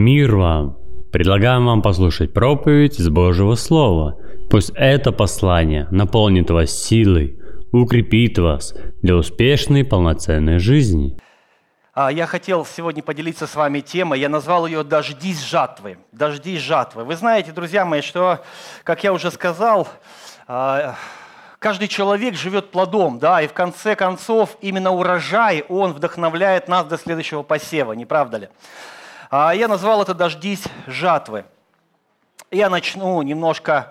Мир вам! Предлагаем вам послушать проповедь из Божьего Слова. Пусть это послание наполнит вас силой, укрепит вас для успешной полноценной жизни. Я хотел сегодня поделиться с вами темой, я назвал ее «Дождись жатвы». «Дождись жатвы». Вы знаете, друзья мои, что, как я уже сказал, каждый человек живет плодом, да, и в конце концов именно урожай, он вдохновляет нас до следующего посева, не правда ли? Я назвал это «Дождись жатвы». Я начну немножко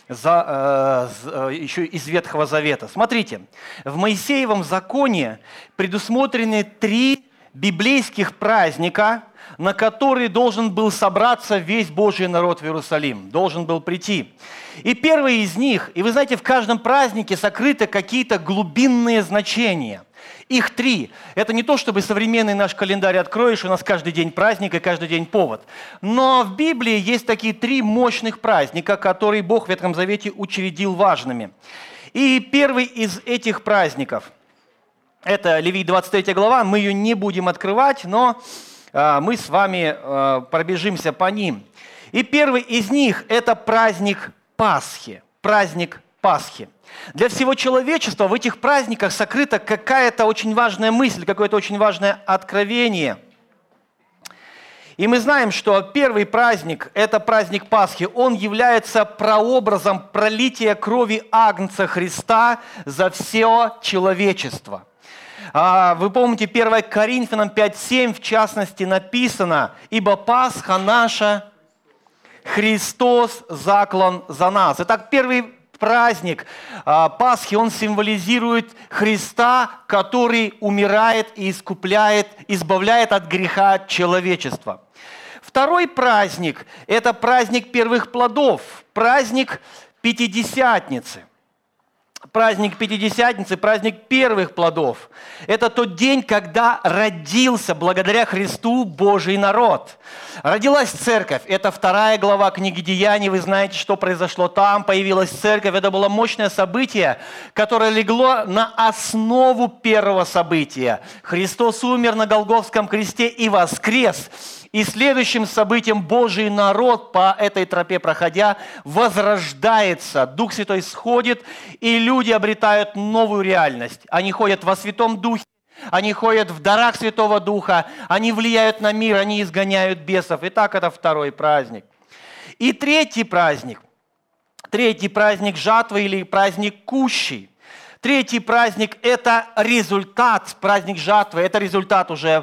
еще из Ветхого Завета. Смотрите, в Моисеевом законе предусмотрены 3 библейских праздника, на которые должен был собраться весь Божий народ в Иерусалим, должен был прийти. И первый из них, и вы знаете, в каждом празднике сокрыты какие-то глубинные значения. Их 3. Это не то, чтобы современный наш календарь откроешь, у нас каждый день праздник и каждый день повод. Но в Библии есть такие 3 мощных праздника, которые Бог в Ветхом Завете учредил важными. И первый из этих праздников, это Левит 23 глава, мы ее не будем открывать, но мы с вами пробежимся по ним. И первый из них – это праздник Пасхи. Праздник Пасхи. Для всего человечества в этих праздниках сокрыта какая-то очень важная мысль, какое-то очень важное откровение. И мы знаем, что первый праздник, это праздник Пасхи, он является прообразом пролития крови Агнца Христа за все человечество. Вы помните, 1 Коринфянам 5:7, в частности, написано: «Ибо Пасха наша, Христос заклан за нас». Итак, первый праздник Пасхи, он символизирует Христа, который умирает и искупляет, избавляет от греха человечества. Второй праздник – это праздник первых плодов, праздник Пятидесятницы. Праздник Пятидесятницы, праздник первых плодов. Это тот день, когда родился благодаря Христу Божий народ. Родилась церковь. Это 2 глава книги Деяний. Вы знаете, что произошло там. Появилась церковь. Это было мощное событие, которое легло на основу первого события. Христос умер на Голгофском кресте и воскрес. И следующим событием Божий народ, по этой тропе проходя, возрождается. Дух Святой сходит, и люди обретают новую реальность. Они ходят во Святом Духе, они ходят в дарах Святого Духа, они влияют на мир, они изгоняют бесов. Итак, это второй праздник. И третий праздник жатвы или праздник Кущи. Третий праздник – это результат, праздник жатвы, это результат уже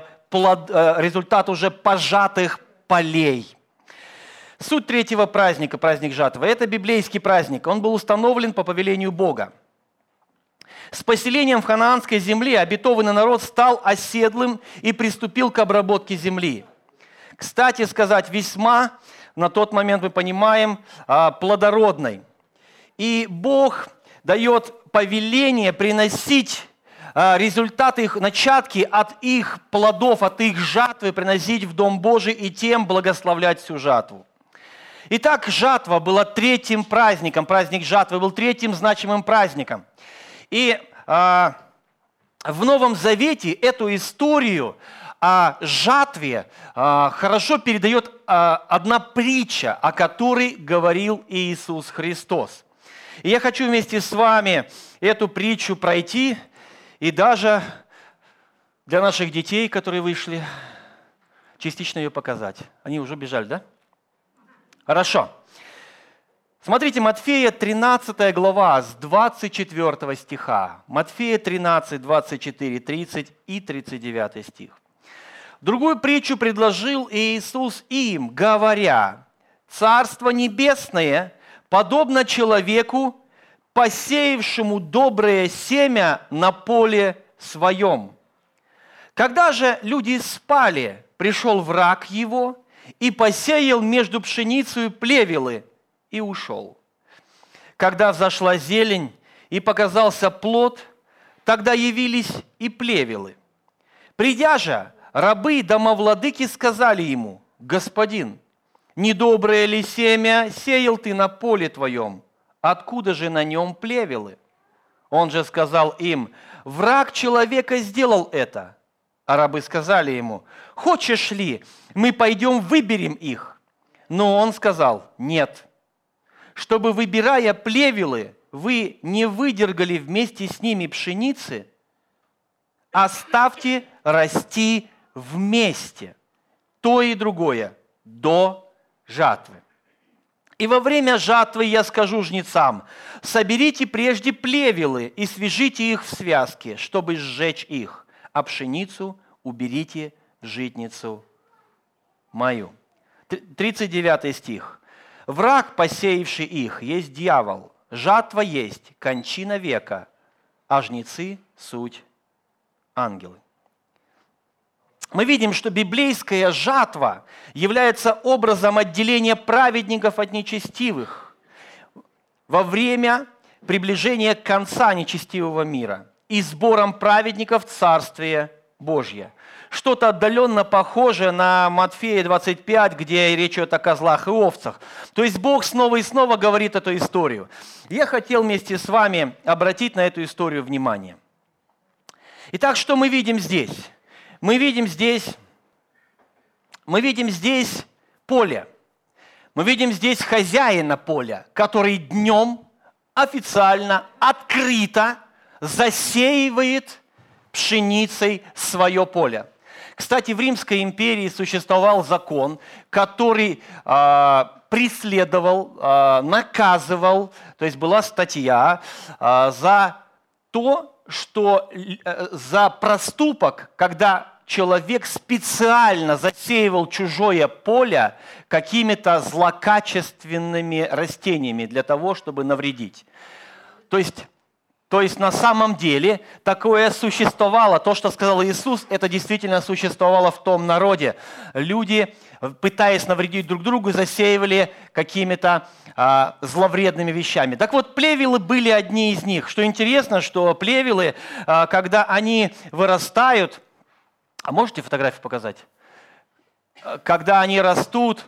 пожатых полей. Суть третьего праздника, праздник жатвы, это библейский праздник. Он был установлен по повелению Бога. С поселением в ханаанской земле обетованный народ стал оседлым и приступил к обработке земли. Кстати сказать, весьма, на тот момент мы понимаем, плодородной. И Бог дает повеление приносить результаты их, начатки от их плодов, от их жатвы приносить в Дом Божий и тем благословлять всю жатву. Итак, жатва была 3-м праздником, праздник жатвы был 3-м значимым праздником. И в Новом Завете эту историю о жатве хорошо передает одна притча, о которой говорил Иисус Христос. И я хочу вместе с вами эту притчу пройти, и даже для наших детей, которые вышли, частично ее показать. Они уже бежали, да? Хорошо. Смотрите, Матфея 13 глава с 24 стиха. Матфея 13, 24, 30 и 39 стих. Другую притчу предложил Иисус им, говоря: «Царство небесное подобно человеку, посеявшему доброе семя на поле своем. Когда же люди спали, пришел враг его и посеял между пшеницей плевелы и ушел. Когда взошла зелень и показался плод, тогда явились и плевелы. Придя же, рабы домовладыки сказали ему: Господин, недоброе ли семя сеял ты на поле твоем? Откуда же на нем плевелы? Он же сказал им: враг человека сделал это. А рабы сказали ему: «Хочешь ли, мы пойдем выберем их?» Но он сказал: «Нет, чтобы, выбирая плевелы, вы не выдергали вместе с ними пшеницы, оставьте расти вместе, то и другое, до жатвы. И во время жатвы я скажу жнецам: соберите прежде плевелы и свяжите их в связки, чтобы сжечь их, а пшеницу уберите в житницу мою». 39 стих. «Враг, посеявший их, есть дьявол, жатва есть, кончина века, а жнецы – суть ангелы». Мы видим, что библейская жатва является образом отделения праведников от нечестивых во время приближения конца нечестивого мира и сбором праведников в Царствие Божье. Что-то отдаленно похожее на Матфея 25, где речь идет о козлах и овцах. То есть Бог снова и снова говорит эту историю. Я хотел вместе с вами обратить на эту историю внимание. Итак, что мы видим здесь? Мы видим здесь поле. Мы видим здесь хозяина поля, который днем официально, открыто засеивает пшеницей свое поле. Кстати, в Римской империи существовал закон, который преследовал, наказывал, то есть была статья за проступок, когда человек специально засеивал чужое поле какими-то злокачественными растениями для того, чтобы навредить. То есть на самом деле такое существовало. То, что сказал Иисус, это действительно существовало в том народе. Люди, пытаясь навредить друг другу, засеивали какими-то зловредными вещами. Так вот, плевелы были одни из них. Что интересно, что плевелы, когда они вырастают, а можете фотографию показать? Когда они растут,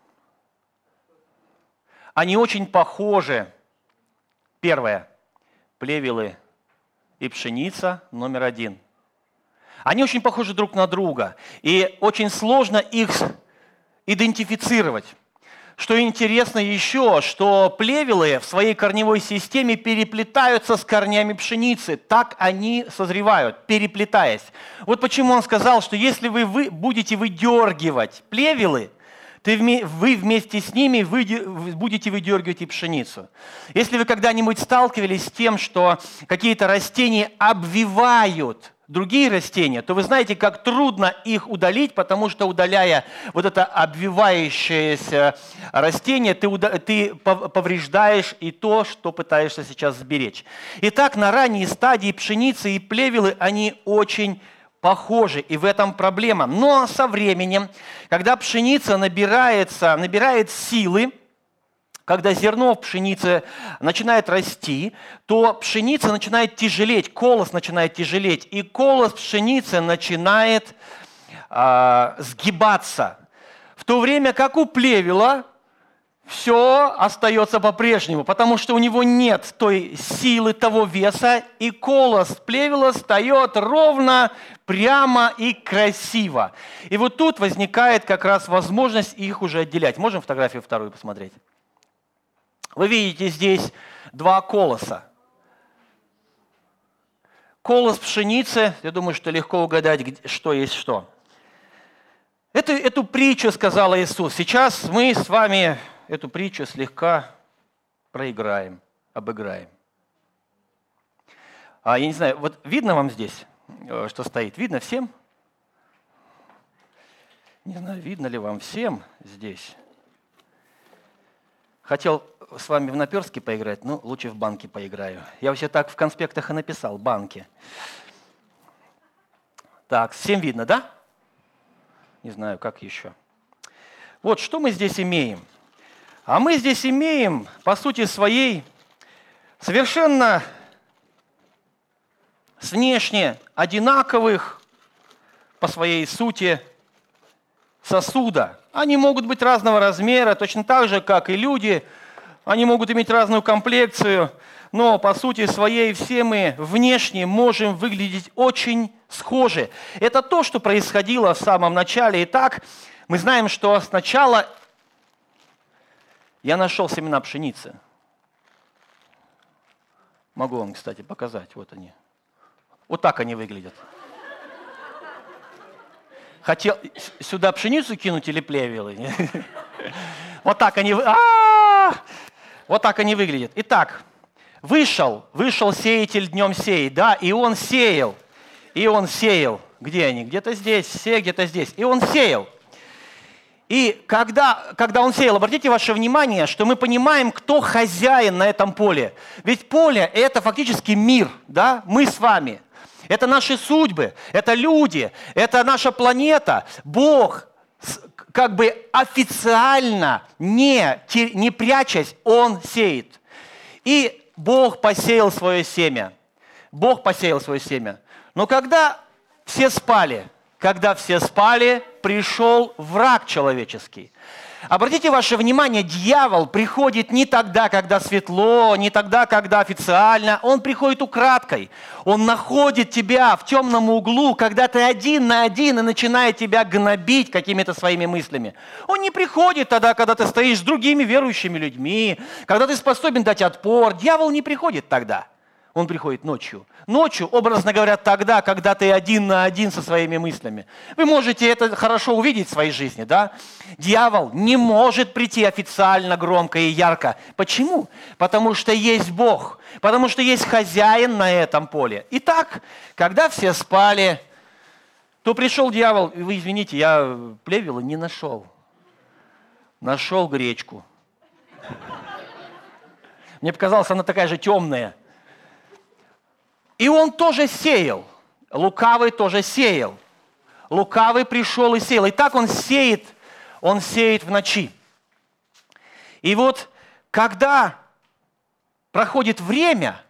они очень похожи. Первое. Плевелы и пшеница номер 1. Они очень похожи друг на друга, и очень сложно их идентифицировать. Что интересно еще, что плевелы в своей корневой системе переплетаются с корнями пшеницы. Так они созревают, переплетаясь. Вот почему он сказал, что если вы будете выдергивать плевелы, то вы вместе с ними будете выдергивать и пшеницу. Если вы когда-нибудь сталкивались с тем, что какие-то растения обвивают другие растения, то вы знаете, как трудно их удалить, потому что, удаляя вот это обвивающееся растение, ты повреждаешь и то, что пытаешься сейчас сберечь. Итак, на ранней стадии пшеницы и плевелы, они очень похожи, и в этом проблема. Но со временем, когда пшеница набирает силы, когда зерно в пшенице начинает расти, то пшеница начинает тяжелеть, колос начинает тяжелеть, и колос пшеницы начинает сгибаться. В то время как у плевела все остается по-прежнему, потому что у него нет той силы, того веса, и колос плевела встает ровно, прямо и красиво. И вот тут возникает как раз возможность их уже отделять. Можем фотографию вторую посмотреть? Вы видите здесь два колоса. Колос пшеницы, я думаю, что легко угадать, что есть что. Эту притчу сказал Иисус. Сейчас мы с вами эту притчу слегка обыграем. Я не знаю, вот видно вам здесь, что стоит? Видно всем? Не знаю, видно ли вам всем здесь. Хотел с вами в наперстке поиграть, но лучше в банки поиграю. Я вообще так в конспектах и написал, банки. Так, всем видно, да? Не знаю, как еще. Вот что мы здесь имеем. А мы здесь имеем, по сути своей, совершенно внешне одинаковых по своей сути сосуда. Они могут быть разного размера, точно так же, как и люди. Они могут иметь разную комплекцию, но по сути своей все мы внешне можем выглядеть очень схожи. Это то, что происходило в самом начале. Итак, мы знаем, что сначала я нашел семена пшеницы. Могу вам, кстати, показать. Вот они. Вот так они выглядят. Хотел сюда пшеницу кинуть или плевелы? Вот так они выглядят. Итак, вышел сеятель днем сеять, да, и он сеял. Где они? Где-то здесь, все где-то здесь. И он сеял. И когда он сеял, обратите ваше внимание, что мы понимаем, кто хозяин на этом поле. Ведь поле – это фактически мир, да, мы с вами. Это наши судьбы, это люди, это наша планета. Бог, как бы официально, не прячась, Он сеет. И Бог посеял свое семя. Но когда все спали, пришел враг человеческий. Обратите ваше внимание, дьявол приходит не тогда, когда светло, не тогда, когда официально. Он приходит украдкой. Он находит тебя в темном углу, когда ты один на один и начинает тебя гнобить какими-то своими мыслями. Он не приходит тогда, когда ты стоишь с другими верующими людьми, когда ты способен дать отпор. Дьявол не приходит тогда. Он приходит ночью. Ночью, образно говоря, тогда, когда ты один на один со своими мыслями. Вы можете это хорошо увидеть в своей жизни, да? Дьявол не может прийти официально, громко и ярко. Почему? Потому что есть Бог. Потому что есть хозяин на этом поле. Итак, когда все спали, то пришел дьявол. Вы извините, я плевела не нашел. Нашел гречку. Мне показалось, она такая же темная. И он тоже сеял. Лукавый тоже сеял. Лукавый пришел и сеял. И так он сеет в ночи. И вот, когда проходит время,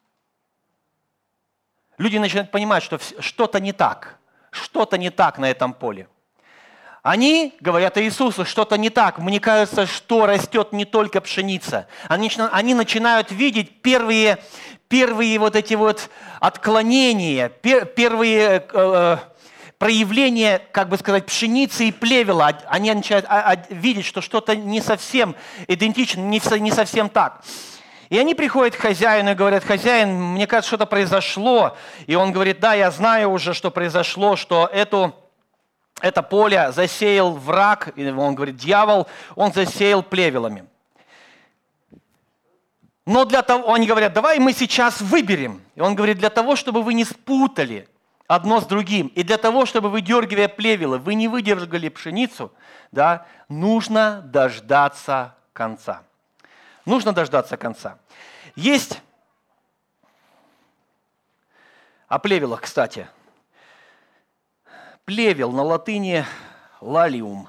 люди начинают понимать, что что-то не так. Что-то не так на этом поле. Они говорят Иисусу, что-то не так. Мне кажется, что растет не только пшеница. Они начинают видеть первые вот эти вот отклонения, первые проявления, как бы сказать, пшеницы и плевела. Они начинают видеть, что что-то не совсем идентично, не совсем так. И они приходят к хозяину и говорят: хозяин, мне кажется, что-то произошло. И он говорит: да, я знаю уже, что произошло, что это поле засеял враг, и он говорит, дьявол, он засеял плевелами. Но для того, они говорят, давай мы сейчас выберем. И он говорит, для того, чтобы вы не спутали одно с другим, и для того, чтобы, выдергивая плевелы, вы не выдержали пшеницу, да, нужно дождаться конца. Нужно дождаться конца. Есть о плевелах, кстати. Плевел на латыни лолиум,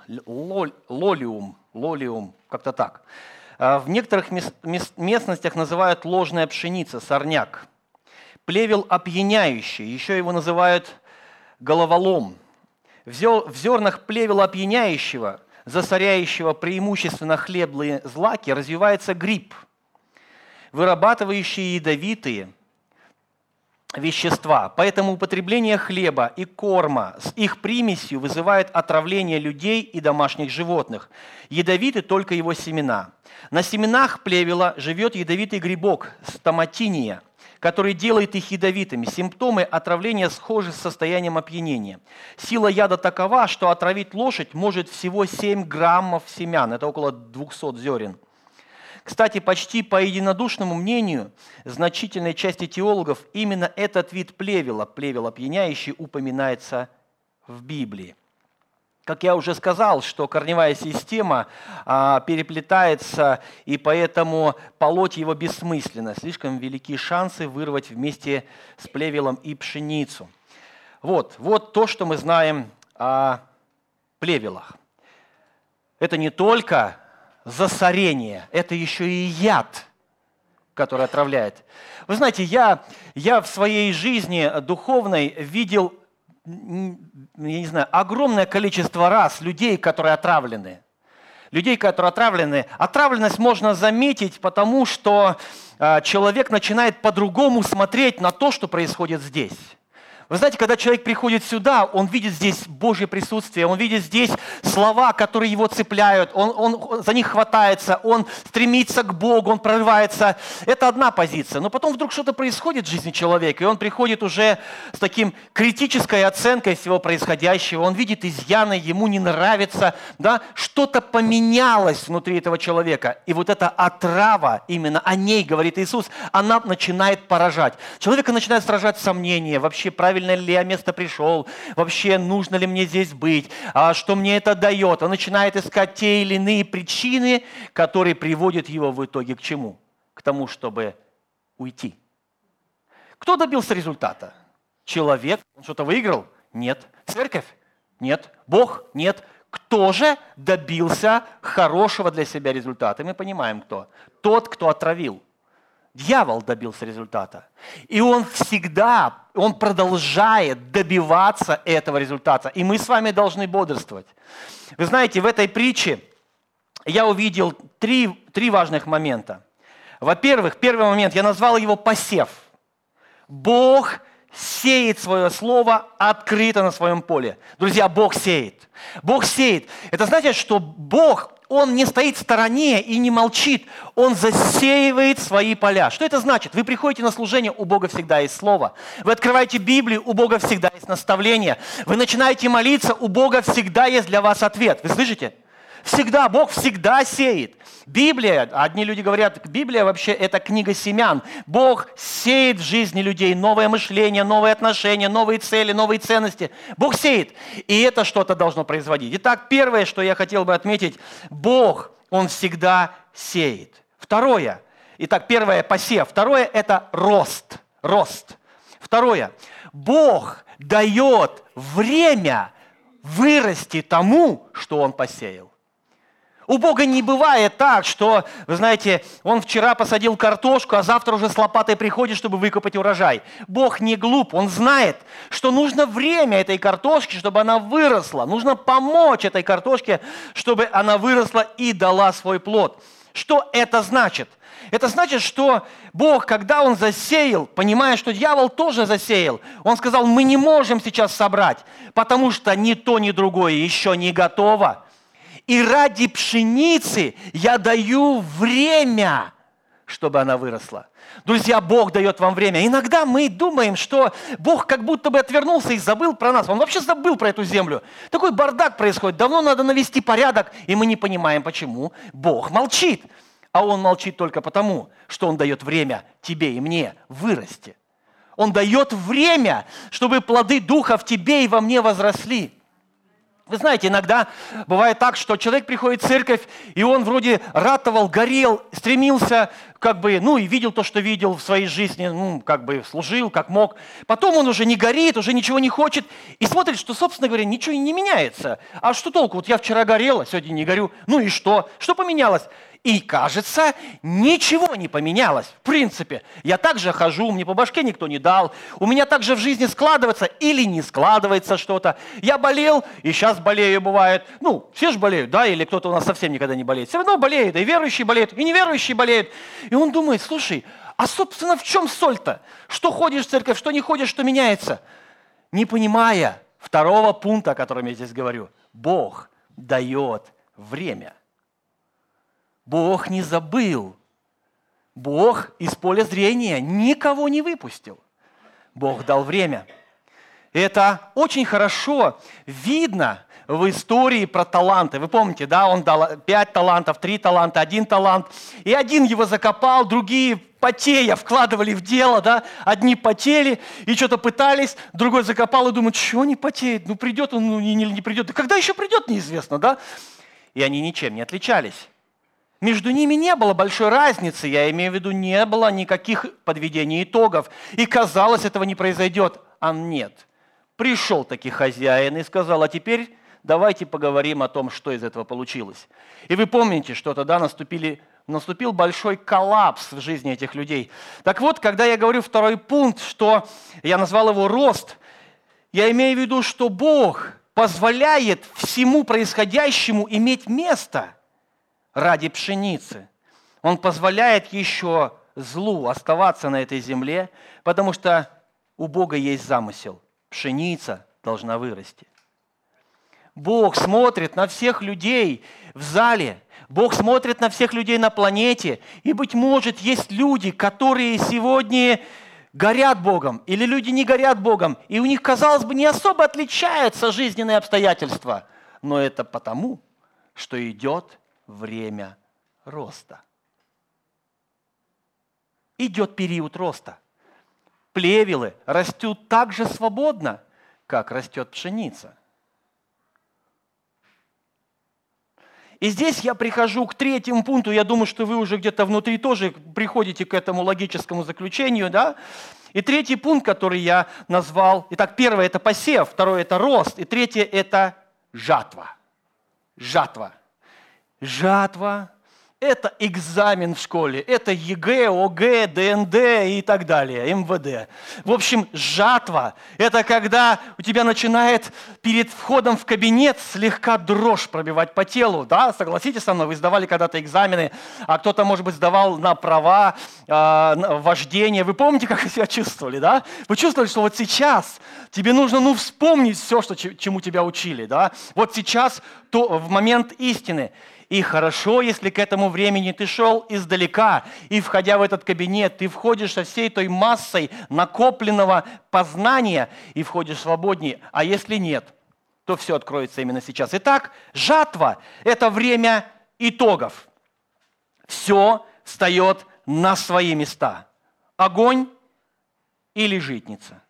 как-то так. В некоторых местностях называют ложная пшеница, сорняк. Плевел опьяняющий, еще его называют головолом. В зернах плевела опьяняющего, засоряющего преимущественно хлебные злаки, развивается гриб, вырабатывающий ядовитые вещества. Поэтому употребление хлеба и корма с их примесью вызывает отравление людей и домашних животных. Ядовиты только его семена. На семенах плевела живет ядовитый грибок стоматиния, который делает их ядовитыми. Симптомы отравления схожи с состоянием опьянения. Сила яда такова, что отравить лошадь может всего 7 граммов семян. Это около 200 зерен. Кстати, почти по единодушному мнению значительной части теологов именно этот вид плевела, плевел опьяняющий, упоминается в Библии. Как я уже сказал, что корневая система переплетается, и поэтому полоть его бессмысленно. Слишком велики шансы вырвать вместе с плевелом и пшеницу. Вот то, что мы знаем о плевелах. Это не только засорение, это еще и яд, который отравляет. Вы знаете, я в своей жизни духовной видел, я не знаю, огромное количество раз людей, которые отравлены. Людей, которые отравлены. Отравленность можно заметить, потому что человек начинает по-другому смотреть на то, что происходит здесь. Вы знаете, когда человек приходит сюда, он видит здесь Божье присутствие, он видит здесь слова, которые его цепляют, он за них хватается, он стремится к Богу, он прорывается. Это одна позиция. Но потом вдруг что-то происходит в жизни человека, и он приходит уже с таким критической оценкой всего происходящего, он видит изъяны, ему не нравится, да? Что-то поменялось внутри этого человека. И вот эта отрава, именно о ней говорит Иисус, она начинает поражать. Человека начинает сражать сомнения, вообще правильно ли я место пришел, вообще нужно ли мне здесь быть, что мне это дает. Он начинает искать те или иные причины, которые приводят его в итоге к чему? К тому, чтобы уйти. Кто добился результата? Человек. Он что-то выиграл? Нет. Церковь? Нет. Бог? Нет. Кто же добился хорошего для себя результата? И мы понимаем, кто. Тот, кто отравил. Дьявол добился результата. И он продолжает добиваться этого результата. И мы с вами должны бодрствовать. Вы знаете, в этой притче я увидел три важных момента. Во-первых, первый момент, я назвал его посев. Бог сеет свое слово открыто на своем поле. Друзья, Бог сеет. Бог сеет. Это значит, что Бог, Он не стоит в стороне и не молчит. Он засеивает свои поля. Что это значит? Вы приходите на служение, у Бога всегда есть слово. Вы открываете Библию, у Бога всегда есть наставление. Вы начинаете молиться, у Бога всегда есть для вас ответ. Вы слышите? Всегда, Бог всегда сеет. Библия, одни люди говорят, Библия вообще это книга семян. Бог сеет в жизни людей новое мышление, новые отношения, новые цели, новые ценности. Бог сеет, и это что-то должно производить. Итак, первое, что я хотел бы отметить, Бог, Он всегда сеет. Второе, первое – посев. Второе – это рост. Второе, Бог дает время вырасти тому, что Он посеял. У Бога не бывает так, что, вы знаете, Он вчера посадил картошку, а завтра уже с лопатой приходит, чтобы выкопать урожай. Бог не глуп, Он знает, что нужно время этой картошке, чтобы она выросла. Нужно помочь этой картошке, чтобы она выросла и дала свой плод. Что это значит? Это значит, что Бог, когда Он засеял, понимая, что дьявол тоже засеял, Он сказал, мы не можем сейчас собрать, потому что ни то, ни другое еще не готово. И ради пшеницы я даю время, чтобы она выросла. Друзья, Бог дает вам время. Иногда мы думаем, что Бог как будто бы отвернулся и забыл про нас. Он вообще забыл про эту землю. Такой бардак происходит. Давно надо навести порядок, и мы не понимаем, почему Бог молчит. А Он молчит только потому, что Он дает время тебе и мне вырасти. Он дает время, чтобы плоды Духа в тебе и во мне возросли. Вы знаете, иногда бывает так, что человек приходит в церковь, и он вроде ратовал, горел, стремился, и видел то, что видел в своей жизни, служил, как мог. Потом он уже не горит, уже ничего не хочет, и смотрит, что, собственно говоря, ничего не меняется. А что толку? Вот я вчера горел, а сегодня не горю. Ну и что? Что поменялось? И кажется, ничего не поменялось. В принципе, я также хожу, мне по башке никто не дал. У меня также в жизни складывается или не складывается что-то. Я болел, и сейчас болею, бывает. Все же болеют, да, или кто-то у нас совсем никогда не болеет. Все равно болеют, и верующие болеют, и неверующие болеют. И он думает, слушай, а собственно в чем соль-то? Что ходишь в церковь, что не ходишь, что меняется? Не понимая второго пункта, о котором я здесь говорю. Бог дает время. Бог не забыл. Бог из поля зрения никого не выпустил. Бог дал время. Это очень хорошо видно в истории про таланты. Вы помните, да, он дал 5 талантов, 3 таланта, 1 талант. И один его закопал, другие потея вкладывали в дело, да. Одни потели и что-то пытались, другой закопал и думает, чего не потеет? Придет он, не придет. Да когда еще придет, неизвестно, да. И они ничем не отличались. Между ними не было большой разницы, я имею в виду, не было никаких подведений итогов. И казалось, этого не произойдет. А нет. Пришел таки хозяин и сказал, а теперь давайте поговорим о том, что из этого получилось. И вы помните, что тогда наступил большой коллапс в жизни этих людей. Так вот, когда я говорю второй пункт, что я назвал его рост, я имею в виду, что Бог позволяет всему происходящему иметь место ради пшеницы. Он позволяет еще злу оставаться на этой земле, потому что у Бога есть замысел. пшеница должна вырасти. Бог смотрит на всех людей в зале, Бог смотрит на всех людей на планете, и, быть может, есть люди, которые сегодня горят Богом, или люди не горят Богом, и у них, казалось бы, не особо отличаются жизненные обстоятельства, но это потому, что идет время роста. Идет период роста. Плевелы растут так же свободно, как растет пшеница. И здесь я прихожу к третьему пункту. Я думаю, что вы уже где-то внутри тоже приходите к этому логическому заключению. Да? И третий пункт, который я назвал. Итак, первое – это посев, второе – это рост, и третье – это жатва. Жатва. Жатва – это экзамен в школе, это ЕГЭ, ОГЭ, ДНД и так далее, МВД. В общем, жатва – это когда у тебя начинает перед входом в кабинет слегка дрожь пробивать по телу. Да? Согласитесь со мной, вы сдавали когда-то экзамены, а кто-то, может быть, сдавал на права, вождение. Вы помните, как вы себя чувствовали? Да? Вы чувствовали, что вот сейчас тебе нужно вспомнить все, чему тебя учили. Да? Вот сейчас, в момент истины. И хорошо, если к этому времени ты шел издалека, и, входя в этот кабинет, ты входишь со всей той массой накопленного познания и входишь свободнее. А если нет, то все откроется именно сейчас. Итак, жатва – это время итогов. Все встает на свои места. Огонь или житница.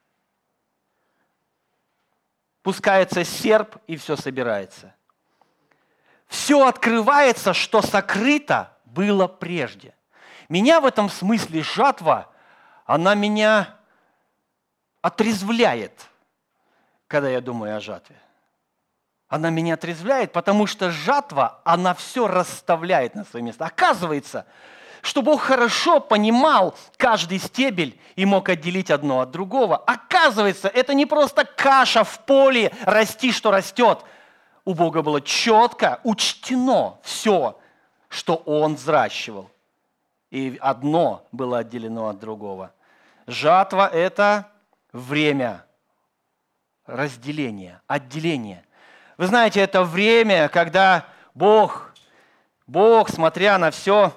Пускается серп, и все собирается. Все открывается, что сокрыто было прежде. Меня в этом смысле жатва, она меня отрезвляет, когда я думаю о жатве. Она меня отрезвляет, потому что жатва, она все расставляет на свои места. Оказывается, что Бог хорошо понимал каждый стебель и мог отделить одно от другого. Оказывается, это не просто каша в поле, расти, что растет. У Бога было четко учтено все, что Он взращивал. И одно было отделено от другого. Жатва – это время разделения, отделения. Вы знаете, это время, когда Бог, смотря на все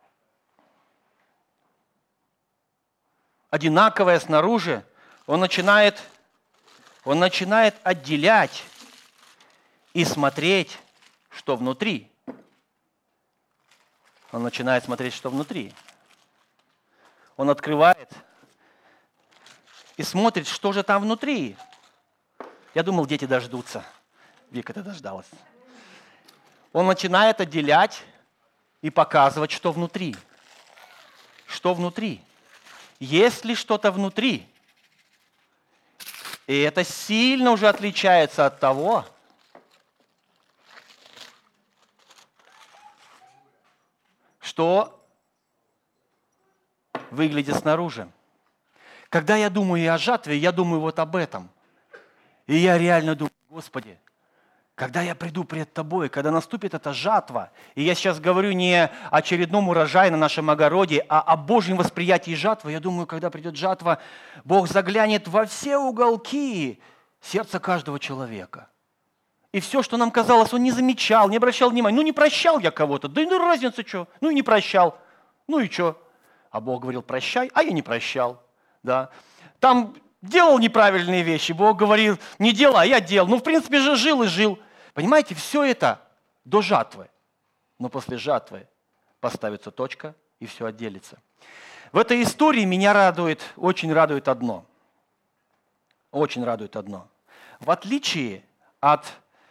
одинаковое снаружи, Он начинает отделять и смотреть, что внутри. Он начинает смотреть, что внутри. Он открывает и смотрит, что же там внутри. Я думал, дети дождутся. Вика, ты дождалась. Он начинает отделять и показывать, что внутри. Что внутри. Есть ли что-то внутри? И это сильно уже отличается от того, что выглядит снаружи. Когда я думаю о жатве, я думаю вот об этом. И я реально думаю, Господи, когда я приду пред Тобой, когда наступит эта жатва, и я сейчас говорю не о очередном урожае на нашем огороде, а о Божьем восприятии жатвы, я думаю, когда придет жатва, Бог заглянет во все уголки сердца каждого человека. И все, что нам казалось, Он не замечал, не обращал внимания. Не прощал я кого-то, да и ну разница что, и не прощал, и что? А Бог говорил, прощай, а я не прощал. Да. Там делал неправильные вещи, Бог говорил, не делай, а я делал. В принципе же жил и жил. Понимаете, все это до жатвы. Но после жатвы поставится точка, и все отделится. В этой истории меня очень радует одно. Очень радует одно. В отличие от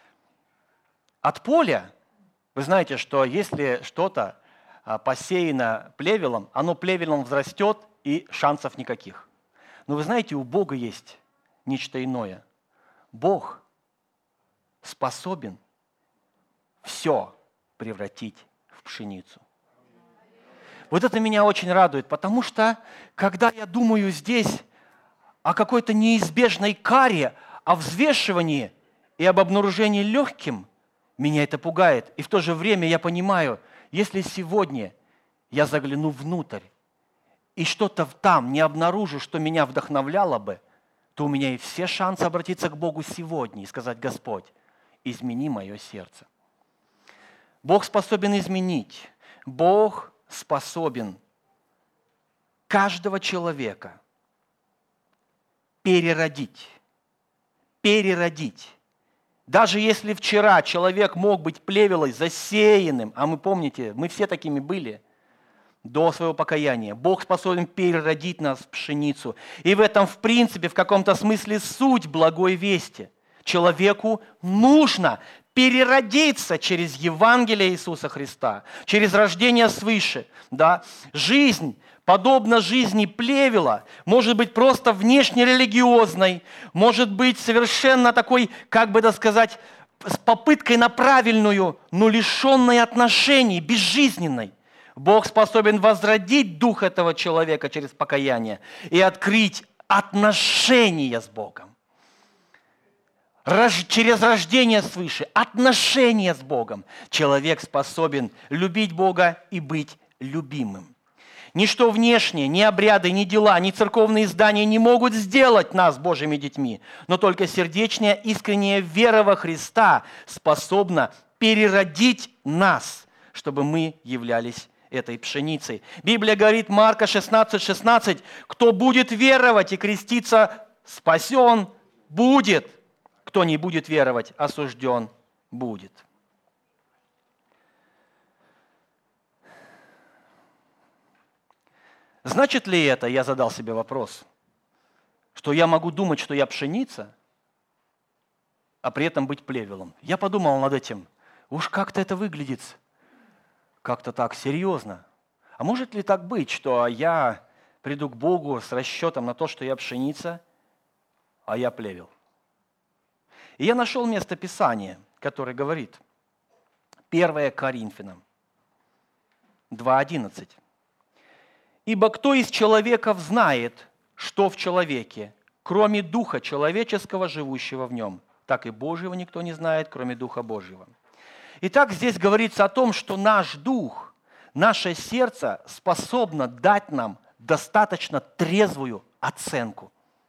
поля, вы знаете, что если что-то посеяно плевелом, оно плевелом взрастет, и шансов никаких. Но вы знаете, у Бога есть нечто иное. Бог способен все превратить в пшеницу. Вот это меня очень радует, потому что, когда я думаю здесь о какой-то неизбежной каре, о взвешивании и об обнаружении легким, меня это пугает. И в то же время я понимаю, если сегодня я загляну внутрь и что-то там не обнаружу, что меня вдохновляло бы, то у меня есть все шансы обратиться к Богу сегодня и сказать: Господь, измени мое сердце. Бог способен изменить. Бог способен каждого человека переродить. Переродить. Даже если вчера человек мог быть плевелой, засеянным, а мы помните, мы все такими были до своего покаяния, Бог способен переродить нас в пшеницу. И в этом, в принципе, в каком-то смысле суть благой вести. Человеку нужно переродиться через Евангелие Иисуса Христа, через рождение свыше. Да? Жизнь, подобно жизни плевела, может быть просто внешне религиозной, может быть совершенно такой, как бы это сказать, с попыткой на правильную, но лишенной отношений, безжизненной. Бог способен возродить дух этого человека через покаяние и открыть отношения с Богом. Через рождение свыше, отношения с Богом, человек способен любить Бога и быть любимым. Ничто внешнее, ни обряды, ни дела, ни церковные издания не могут сделать нас Божьими детьми, но только сердечная, искренняя вера во Христа способна переродить нас, чтобы мы являлись этой пшеницей. Библия говорит, Марка 16:16, кто будет веровать и креститься, спасен будет. Кто не будет веровать, осужден будет. Значит ли это, я задал себе вопрос, что я могу думать, что я пшеница, а при этом быть плевелом? Я подумал над этим. Уж как-то это выглядит, как-то так серьезно. А может ли так быть, что я приду к Богу с расчетом на то, что я пшеница, а я плевел? И я нашел место Писания, которое говорит, 1 Коринфянам 2:11. «Ибо кто из человеков знает, что в человеке, кроме Духа человеческого, живущего в нем? Так и Божьего никто не знает, кроме Духа Божьего». Итак, здесь говорится о том, что наш дух, наше сердце способно дать нам достаточно трезвую оценку.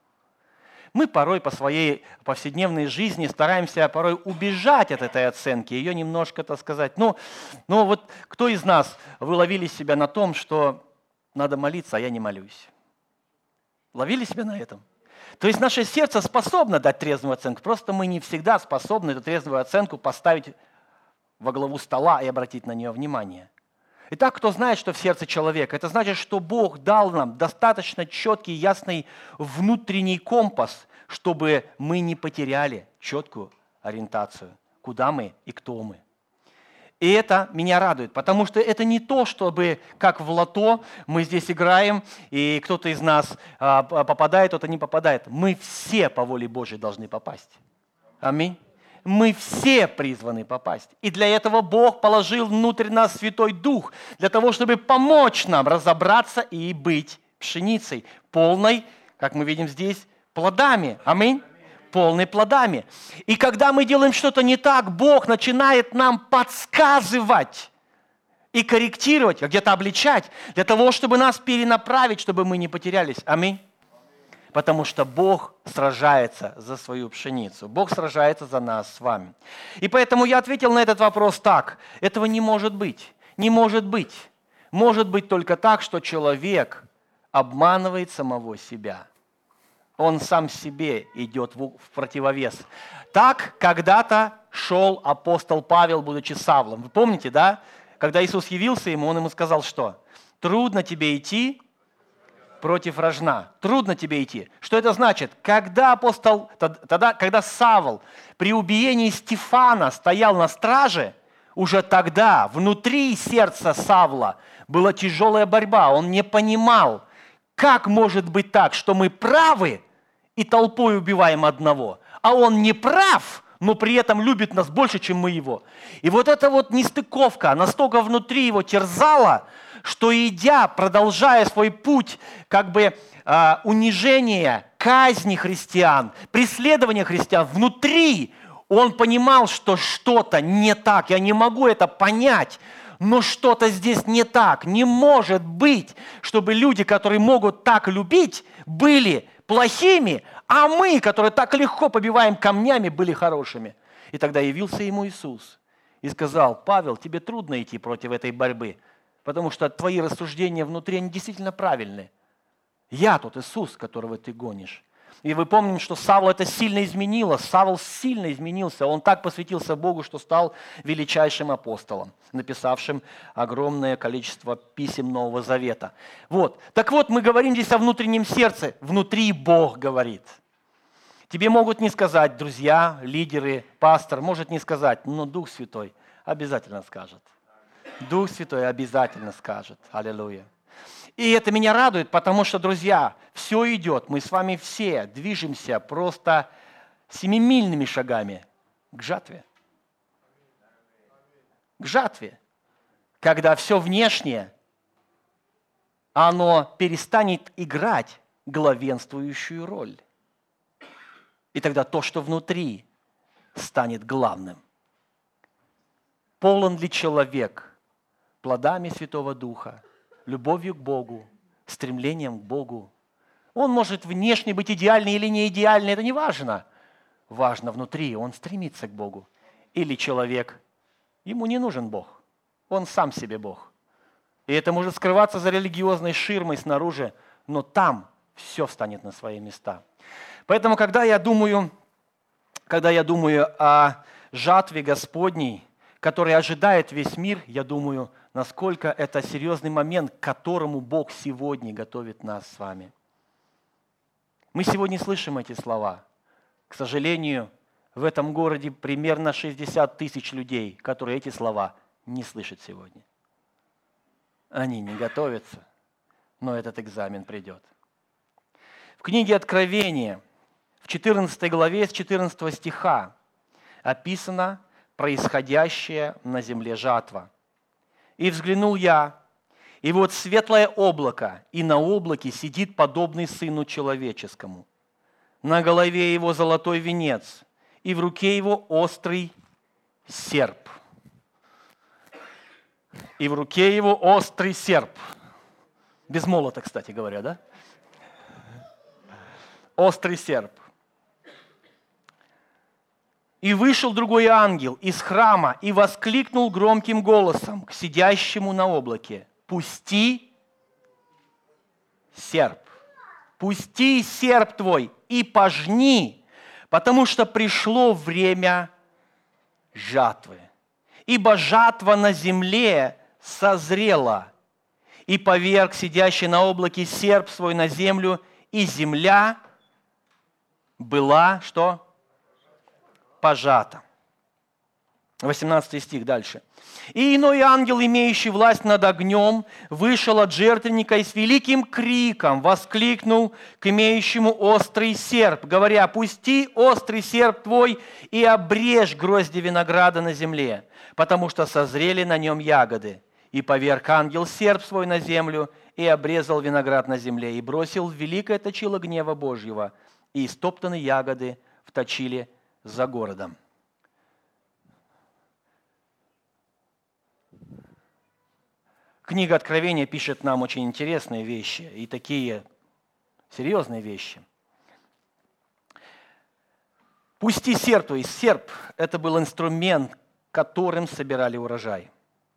Мы порой по своей повседневной жизни стараемся порой убежать от этой оценки, ее немножко, так сказать, вот кто из нас, вы ловили себя на том, что надо молиться, а я не молюсь? Ловили себя на этом? То есть наше сердце способно дать трезвую оценку, просто мы не всегда способны эту трезвую оценку поставить во главу стола и обратить на нее внимание. Итак, кто знает, что в сердце человека, это значит, что Бог дал нам достаточно четкий, ясный внутренний компас, чтобы мы не потеряли четкую ориентацию, куда мы и кто мы. И это меня радует, потому что это не то, чтобы, как в лото, мы здесь играем, и кто-то из нас попадает, кто-то не попадает. Мы все по воле Божьей должны попасть. Аминь. Мы все призваны попасть. И для этого Бог положил внутрь нас Святой Дух, для того, чтобы помочь нам разобраться и быть пшеницей, полной, как мы видим здесь, плодами. Аминь. Полной плодами. И когда мы делаем что-то не так, Бог начинает нам подсказывать и корректировать, а где-то обличать, для того, чтобы нас перенаправить, чтобы мы не потерялись. Аминь. Потому что Бог сражается за свою пшеницу. Бог сражается за нас с вами. И поэтому я ответил на этот вопрос так. Этого не может быть. Не может быть. Может быть только так, что человек обманывает самого себя. Он сам себе идет в противовес. Так когда-то шел апостол Павел, будучи Савлом. Вы помните, да? Когда Иисус явился ему, он ему сказал, что? Трудно тебе идти против рожна. Трудно тебе идти. Что это значит? Когда Савл при убиении Стефана стоял на страже, уже тогда внутри сердца Савла была тяжелая борьба. Он не понимал, как может быть так, что мы правы и толпой убиваем одного, а он не прав, но при этом любит нас больше, чем мы его. И вот эта вот нестыковка настолько внутри его терзала, что идя, продолжая свой путь унижения, казни христиан, преследования христиан, внутри он понимал, что что-то не так. Я не могу это понять, но что-то здесь не так. Не может быть, чтобы люди, которые могут так любить, были плохими, а мы, которые так легко побиваем камнями, были хорошими. И тогда явился ему Иисус и сказал: Павел, тебе трудно идти против этой борьбы, потому что твои рассуждения внутри, они действительно правильные. Я тот Иисус, которого ты гонишь. И вы помните, что Савла это сильно изменило. Савл сильно изменился. Он так посвятился Богу, что стал величайшим апостолом, написавшим огромное количество писем Нового Завета. Вот. Так вот, мы говорим здесь о внутреннем сердце. Внутри Бог говорит. Тебе могут не сказать друзья, лидеры, пастор, может не сказать, но Дух Святой обязательно скажет. Дух Святой обязательно скажет. Аллилуйя. И это меня радует, потому что, друзья, все идет. Мы с вами все движемся просто семимильными шагами к жатве. К жатве. Когда все внешнее, оно перестанет играть главенствующую роль. И тогда то, что внутри, станет главным. Полон ли человек плодами Святого Духа, любовью к Богу, стремлением к Богу? Он может внешне быть идеальный или не идеальный, это не важно. Важно внутри, он стремится к Богу. Или человек, ему не нужен Бог, он сам себе Бог. И это может скрываться за религиозной ширмой снаружи, но там все встанет на свои места. Поэтому, когда я думаю о жатве Господней, которая ожидает весь мир, я думаю, насколько это серьезный момент, к которому Бог сегодня готовит нас с вами. Мы сегодня слышим эти слова. К сожалению, в этом городе примерно 60 тысяч людей, которые эти слова не слышат сегодня. Они не готовятся, но этот экзамен придет. В книге Откровения, в 14 главе, с 14 стиха, описано происходящее на земле жатва. «И взглянул я, и вот светлое облако, и на облаке сидит подобный Сыну Человеческому. На голове его золотой венец, и в руке его острый серп». И в руке его острый серп. Без молота, кстати говоря, да? Острый серп. «И вышел другой ангел из храма и воскликнул громким голосом к сидящему на облаке: пусти серп, пусти серп твой и пожни, потому что пришло время жатвы. Ибо жатва на земле созрела, и поверг сидящий на облаке серп свой на землю, и земля была, что? Пожата». 18 стих дальше. «И иной ангел, имеющий власть над огнем, вышел от жертвенника и с великим криком воскликнул к имеющему острый серп, говоря: пусти острый серп твой и обрежь грозди винограда на земле, потому что созрели на нем ягоды. И поверг ангел серп свой на землю, и обрезал виноград на земле, и бросил в великое точило гнева Божьего, и истоптанные ягоды в точиле за городом». Книга Откровения пишет нам очень интересные вещи и такие серьезные вещи. Пусти серп, то есть серп – это был инструмент, которым собирали урожай.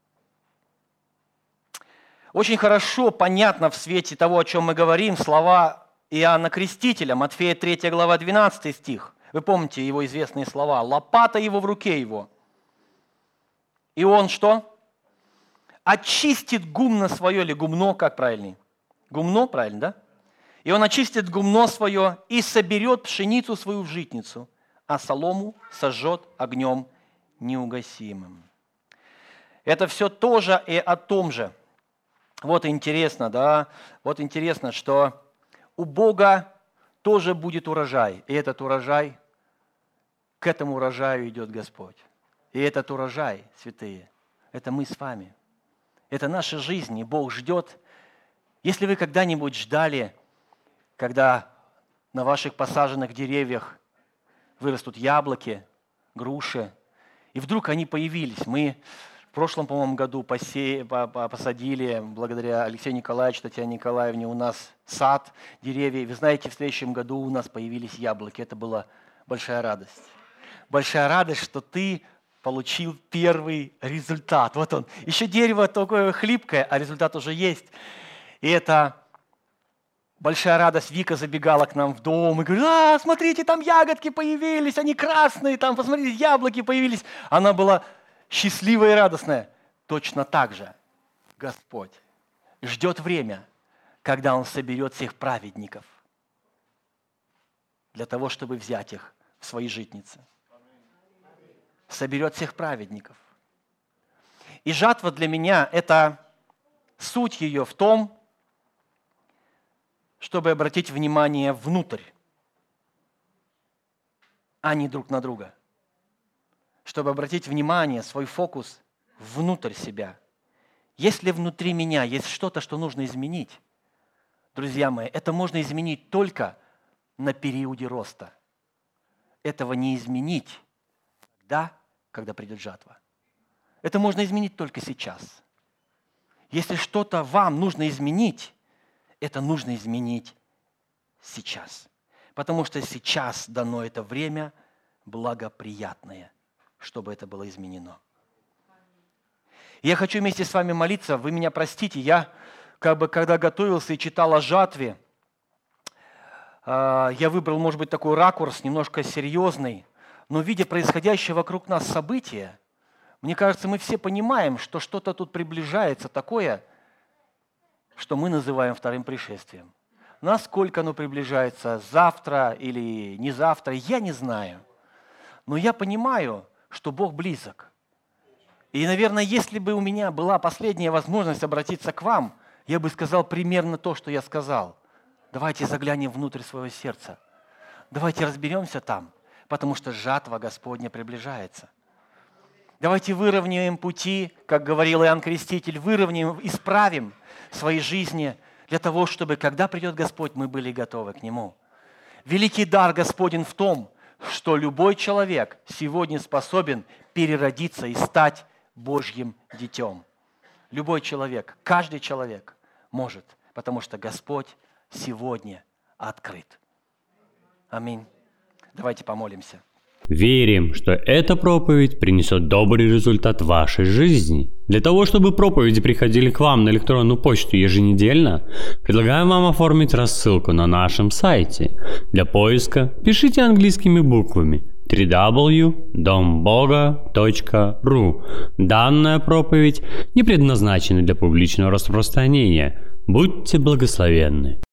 Очень хорошо, понятно в свете того, о чем мы говорим, слова Иоанна Крестителя, Матфея 3 глава 12 стих. Вы помните его известные слова: «Лопата его в руке его». И он что? Очистит гумно свое, или гумно, как правильнее? Гумно, правильно, да? И он очистит гумно свое и соберет пшеницу свою в житницу, а солому сожжет огнем неугасимым. Это все тоже и о том же. Вот интересно, да? Вот интересно, что у Бога тоже будет урожай. И этот урожай, к этому урожаю идет Господь. И этот урожай, святые, это мы с вами. Это наша жизнь, и Бог ждет. Если вы когда-нибудь ждали, когда на ваших посаженных деревьях вырастут яблоки, груши, и вдруг они появились. Мы в прошлом, по-моему, году посадили, благодаря Алексею Николаевичу, Татьяне Николаевне, у нас сад, деревья. Вы знаете, в следующем году у нас появились яблоки. Это была большая радость. Большая радость, что ты получил первый результат. Вот он. Еще дерево такое хлипкое, а результат уже есть. И это большая радость. Вика забегала к нам в дом и говорит: смотрите, там ягодки появились, они красные, там, посмотрите, яблоки появились. Она была счастливая и радостная. Точно так же Господь ждет время, когда Он соберет всех праведников для того, чтобы взять их в свои житницы. Соберет всех праведников. И жатва для меня – это суть ее в том, чтобы обратить внимание внутрь, а не друг на друга. Чтобы обратить внимание, свой фокус внутрь себя. Если внутри меня есть что-то, что нужно изменить, друзья мои, это можно изменить только на периоде роста. Этого не изменить тогда, когда придет жатва. Это можно изменить только сейчас. Если что-то вам нужно изменить, это нужно изменить сейчас. Потому что сейчас дано это время благоприятное, чтобы это было изменено. Я хочу вместе с вами молиться. Вы меня простите, я когда готовился и читал о жатве, я выбрал, может быть, такой ракурс, немножко серьезный, но видя происходящее вокруг нас события, мне кажется, мы все понимаем, что что-то тут приближается такое, что мы называем вторым пришествием. Насколько оно приближается, завтра или не завтра, я не знаю. Но я понимаю, что Бог близок. И, наверное, если бы у меня была последняя возможность обратиться к вам, я бы сказал примерно то, что я сказал. Давайте заглянем внутрь своего сердца. Давайте разберемся там, потому что жатва Господня приближается. Давайте выровняем пути, как говорил Иоанн Креститель, выровняем, исправим свои жизни для того, чтобы, когда придет Господь, мы были готовы к Нему. Великий дар Господень в том, что любой человек сегодня способен переродиться и стать Божьим детем. Любой человек, каждый человек может, потому что Господь сегодня открыт. Аминь. Давайте помолимся. Верим, что эта проповедь принесет добрый результат в вашей жизни. Для того, чтобы проповеди приходили к вам на электронную почту еженедельно, предлагаем вам оформить рассылку на нашем сайте. Для поиска пишите английскими буквами www.domboga.ru. Данная проповедь не предназначена для публичного распространения. Будьте благословенны.